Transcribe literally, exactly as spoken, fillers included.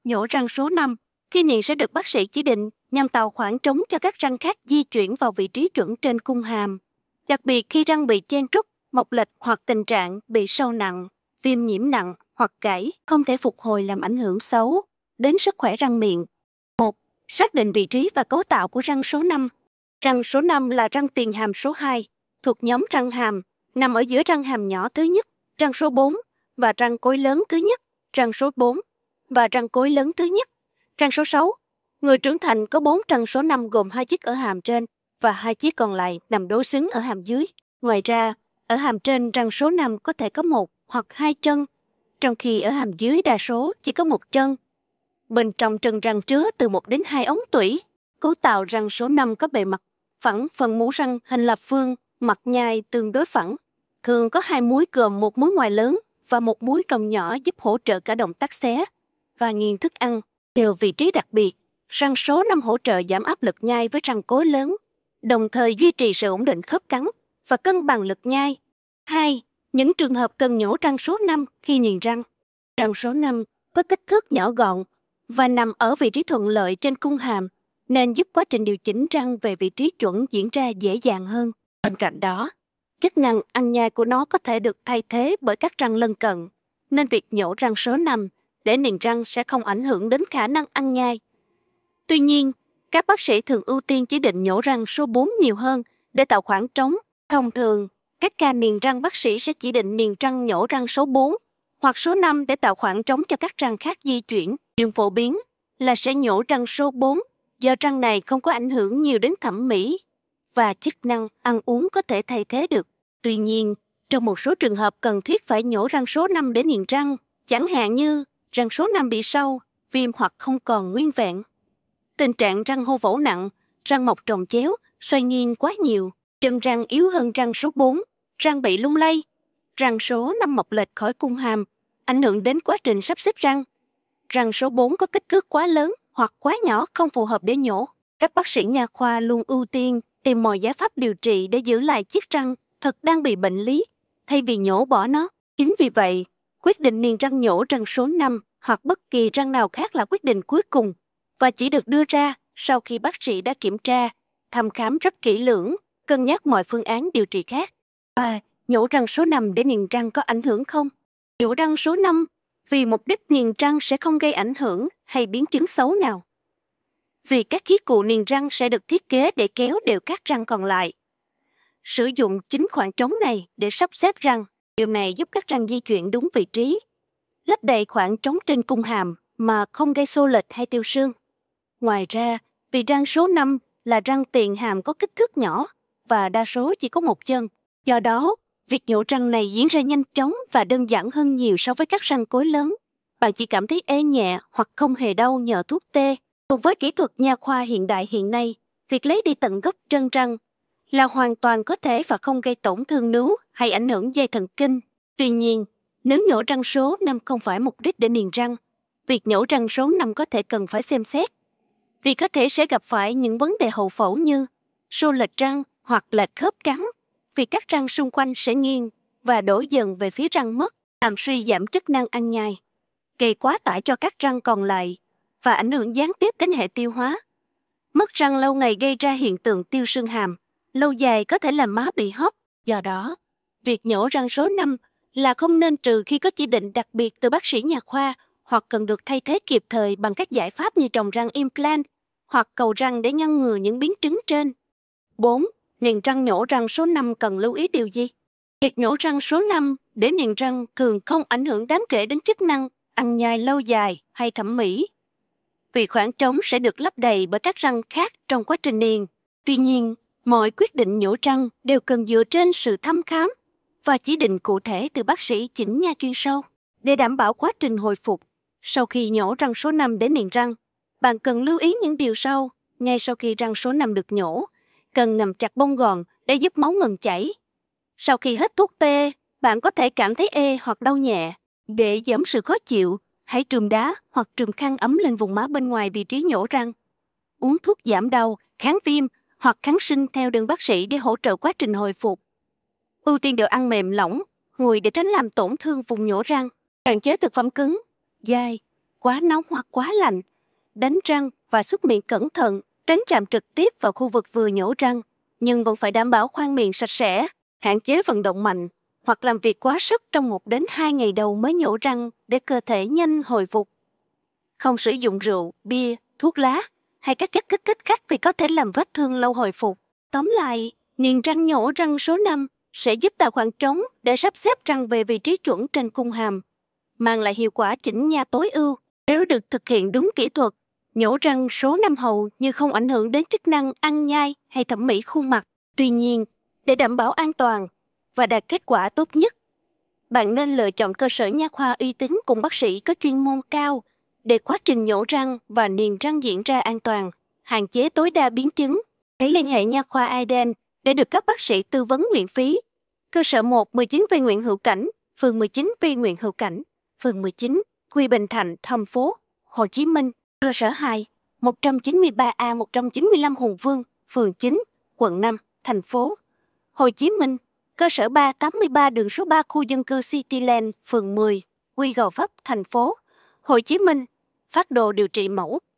Nhổ răng số năm, khi niềng sẽ được bác sĩ chỉ định nhằm tạo khoảng trống cho các răng khác di chuyển vào vị trí chuẩn trên cung hàm. Đặc biệt khi răng bị chen trúc, mọc lệch hoặc tình trạng bị sâu nặng, viêm nhiễm nặng hoặc gãy không thể phục hồi làm ảnh hưởng xấu đến sức khỏe răng miệng. một. Xác định vị trí và cấu tạo của răng số năm. Răng số năm là răng tiền hàm số hai, thuộc nhóm răng hàm, nằm ở giữa răng hàm nhỏ thứ nhất, răng số bốn, và răng cối lớn thứ nhất, răng số bốn, và răng cối lớn thứ nhất, răng số sáu. Người trưởng thành có bốn răng số năm gồm hai chiếc ở hàm trên và hai chiếc còn lại nằm đối xứng ở hàm dưới. Ngoài ra, ở hàm trên răng số năm có thể có một hoặc hai chân, trong khi ở hàm dưới đa số chỉ có một chân. Bên trong chân răng chứa từ một đến hai ống tủy. Cấu tạo răng số năm có bề mặt phẳng, phần mũ răng hình lập phương, mặt nhai tương đối phẳng. Thường có hai múi gồm một múi ngoài lớn và một múi trong nhỏ giúp hỗ trợ cả động tác xé và nghiền thức ăn. Nhờ vị trí đặc biệt, răng số năm hỗ trợ giảm áp lực nhai với răng cối lớn, đồng thời duy trì sự ổn định khớp cắn và cân bằng lực nhai. hai. Những trường hợp cần nhổ răng số năm khi niềng răng. Răng số năm có kích thước nhỏ gọn và nằm ở vị trí thuận lợi trên cung hàm, nên giúp quá trình điều chỉnh răng về vị trí chuẩn diễn ra dễ dàng hơn. Bên cạnh đó, chức năng ăn nhai của nó có thể được thay thế bởi các răng lân cận, nên việc nhổ răng số năm để niềng răng sẽ không ảnh hưởng đến khả năng ăn nhai. Tuy nhiên, các bác sĩ thường ưu tiên chỉ định nhổ răng số bốn nhiều hơn để tạo khoảng trống. Thông thường, các ca niềng răng bác sĩ sẽ chỉ định niềng răng nhổ răng số bốn hoặc số năm để tạo khoảng trống cho các răng khác di chuyển. Nhưng phổ biến là sẽ nhổ răng số bốn do răng này không có ảnh hưởng nhiều đến thẩm mỹ và chức năng ăn uống có thể thay thế được. Tuy nhiên, trong một số trường hợp cần thiết phải nhổ răng số năm để niềng răng, chẳng hạn như răng số năm bị sâu, viêm hoặc không còn nguyên vẹn. Tình trạng răng hô vẩu nặng, răng mọc trồng chéo, xoay nghiêng quá nhiều, chân răng yếu hơn răng số bốn, răng bị lung lay, răng số năm mọc lệch khỏi cung hàm, ảnh hưởng đến quá trình sắp xếp răng. Răng số bốn có kích thước quá lớn hoặc quá nhỏ không phù hợp để nhổ. Các bác sĩ nha khoa luôn ưu tiên tìm mọi giải pháp điều trị để giữ lại chiếc răng thật đang bị bệnh lý, thay vì nhổ bỏ nó. Chính vì vậy, quyết định niềng răng nhổ răng số năm hoặc bất kỳ răng nào khác là quyết định cuối cùng và chỉ được đưa ra sau khi bác sĩ đã kiểm tra, thăm khám rất kỹ lưỡng, cân nhắc mọi phương án điều trị khác. À, nhổ răng số năm để niềng răng có ảnh hưởng không? Nhổ răng số năm vì mục đích niềng răng sẽ không gây ảnh hưởng hay biến chứng xấu nào. Vì các khí cụ niềng răng sẽ được thiết kế để kéo đều các răng còn lại. Sử dụng chính khoảng trống này để sắp xếp răng, điều này giúp các răng di chuyển đúng vị trí, lấp đầy khoảng trống trên cung hàm mà không gây xô lệch hay tiêu xương. Ngoài ra, vì răng số năm là răng tiền hàm có kích thước nhỏ và đa số chỉ có một chân, do đó, việc nhổ răng này diễn ra nhanh chóng và đơn giản hơn nhiều so với các răng cối lớn. Bạn chỉ cảm thấy ê nhẹ hoặc không hề đau nhờ thuốc tê. Cùng với kỹ thuật nha khoa hiện đại hiện nay, việc lấy đi tận gốc chân răng là hoàn toàn có thể và không gây tổn thương nướu hay ảnh hưởng dây thần kinh. Tuy nhiên, nếu nhổ răng số năm không phải mục đích để niềng răng, việc nhổ răng số năm có thể cần phải xem xét, vì có thể sẽ gặp phải những vấn đề hậu phẫu như xô lệch răng hoặc lệch khớp cắn, vì các răng xung quanh sẽ nghiêng và đổ dần về phía răng mất, làm suy giảm chức năng ăn nhai, gây quá tải cho các răng còn lại và ảnh hưởng gián tiếp đến hệ tiêu hóa. Mất răng lâu ngày gây ra hiện tượng tiêu xương hàm, lâu dài có thể làm má bị hóp. Do đó, việc nhổ răng số năm là không nên trừ khi có chỉ định đặc biệt từ bác sĩ nha khoa hoặc cần được thay thế kịp thời bằng các giải pháp như trồng răng implant hoặc cầu răng để ngăn ngừa những biến chứng trên. bốn. Niềng răng nhổ răng số năm cần lưu ý điều gì? Việc nhổ răng số năm để niềng răng thường không ảnh hưởng đáng kể đến chức năng ăn nhai lâu dài hay thẩm mỹ, vì khoảng trống sẽ được lấp đầy bởi các răng khác trong quá trình niềng. Tuy nhiên, mọi quyết định nhổ răng đều cần dựa trên sự thăm khám và chỉ định cụ thể từ bác sĩ chỉnh nha chuyên sâu. Để đảm bảo quá trình hồi phục, sau khi nhổ răng số năm để niềng răng, bạn cần lưu ý những điều sau. Ngay sau khi răng số năm được nhổ, cần nằm chặt bông gòn để giúp máu ngừng chảy. Sau khi hết thuốc tê, bạn có thể cảm thấy ê hoặc đau nhẹ. Để giảm sự khó chịu, hãy trùm đá hoặc trùm khăn ấm lên vùng má bên ngoài vị trí nhổ răng. Uống thuốc giảm đau, kháng viêm hoặc kháng sinh theo đơn bác sĩ để hỗ trợ quá trình hồi phục. Ưu tiên đồ ăn mềm lỏng, nguội để tránh làm tổn thương vùng nhổ răng. Hạn chế thực phẩm cứng, dai quá nóng hoặc quá lạnh. Đánh răng và súc miệng cẩn thận, tránh chạm trực tiếp vào khu vực vừa nhổ răng, nhưng vẫn phải đảm bảo khoang miệng sạch sẽ, hạn chế vận động mạnh hoặc làm việc quá sức trong một đến hai ngày đầu mới nhổ răng để cơ thể nhanh hồi phục. Không sử dụng rượu, bia, thuốc lá hay các chất kích thích khác vì có thể làm vết thương lâu hồi phục. Tóm lại, niềng răng nhổ răng số năm sẽ giúp tạo khoảng trống để sắp xếp răng về vị trí chuẩn trên cung hàm, mang lại hiệu quả chỉnh nha tối ưu nếu được thực hiện đúng kỹ thuật. Nhổ răng số năm hầu như không ảnh hưởng đến chức năng ăn nhai hay thẩm mỹ khuôn mặt. Tuy nhiên, để đảm bảo an toàn và đạt kết quả tốt nhất, bạn nên lựa chọn cơ sở nha khoa uy tín cùng bác sĩ có chuyên môn cao để quá trình nhổ răng và niềng răng diễn ra an toàn, hạn chế tối đa biến chứng. Hãy liên hệ nha khoa Iden để được các bác sĩ tư vấn miễn phí. Cơ sở một mười chín V Nguyễn Hữu Cảnh, phường mười chín V Nguyễn Hữu Cảnh, phường mười chín, Quy Bình Thạnh, thành phố Hồ Chí Minh. Cơ sở hai, một trăm chín mươi ba A một trăm chín mươi lăm Hùng Vương, phường chín, quận năm, thành phố Hồ Chí Minh. Cơ sở ba tám mươi ba đường số ba khu dân cư Cityland, phường mười, Quy Gò Vấp, thành phố Hồ Chí Minh. Phác đồ điều trị mẫu